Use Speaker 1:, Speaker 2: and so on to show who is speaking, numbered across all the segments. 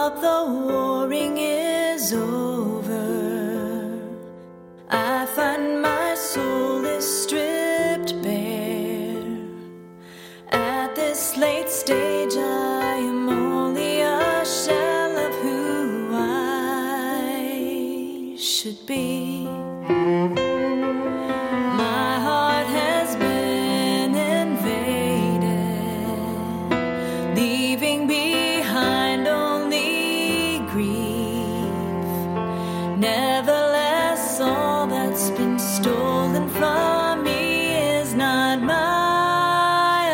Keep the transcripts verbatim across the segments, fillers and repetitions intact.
Speaker 1: thought the warring is over, I find my soul is stripped bare. At this late stage I am only a shell of who I should be. My heart has been invaded, leaving behind only grief. Nevertheless, all that's been stolen from me is not my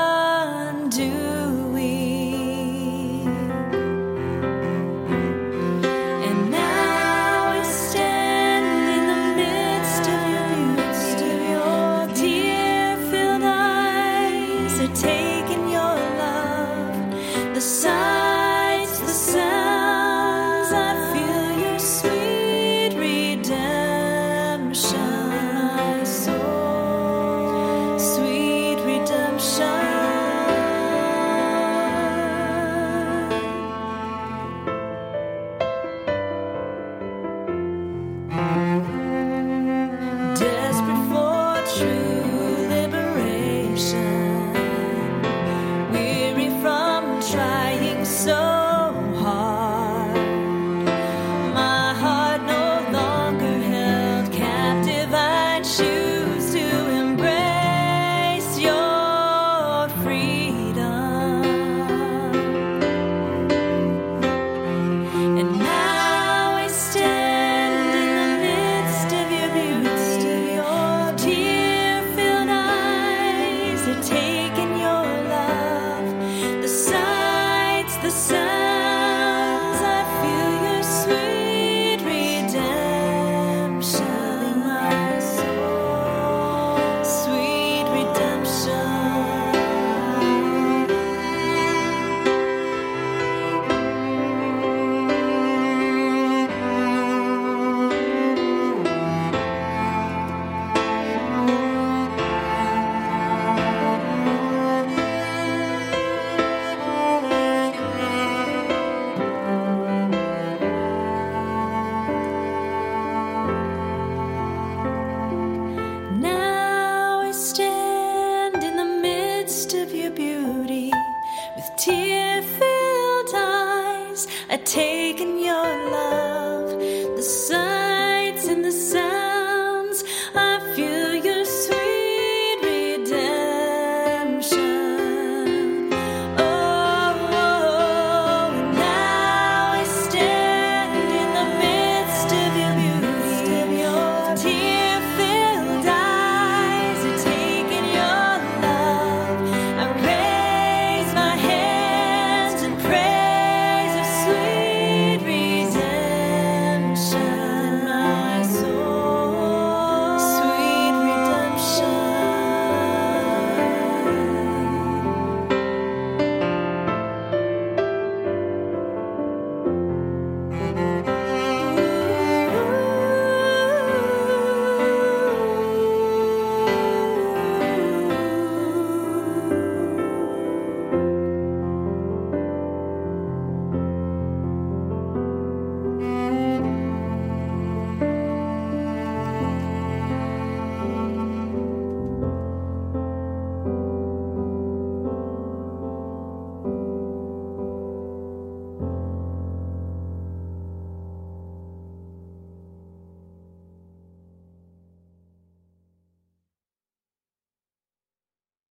Speaker 1: undoing. And now I stand in the midst of your beauty. Your tear-filled eyes are taking your love. The sights, the sounds, I feel your sweet redemption. My soul, sweet redemption. Desperate for true liberation, weary from trying so hard. My heart no longer held captive, I choose to embrace your freedom. And now I stand in the midst of your beauty. Your tear-filled eyes are taking your love. The sights, the sounds, I feel your sweet redemption. My soul, sweet redemption. Now I stand in the midst of your beauty, with tear-filled eyes, I've taken your love. The sights and the sounds, I feel your sweet redemption. Oh, oh, now I stand in the midst of your beauty. Your tear-filled eyes are taking your love. I raise my hands in praise of sweet redemption. My soul, sweet redemption.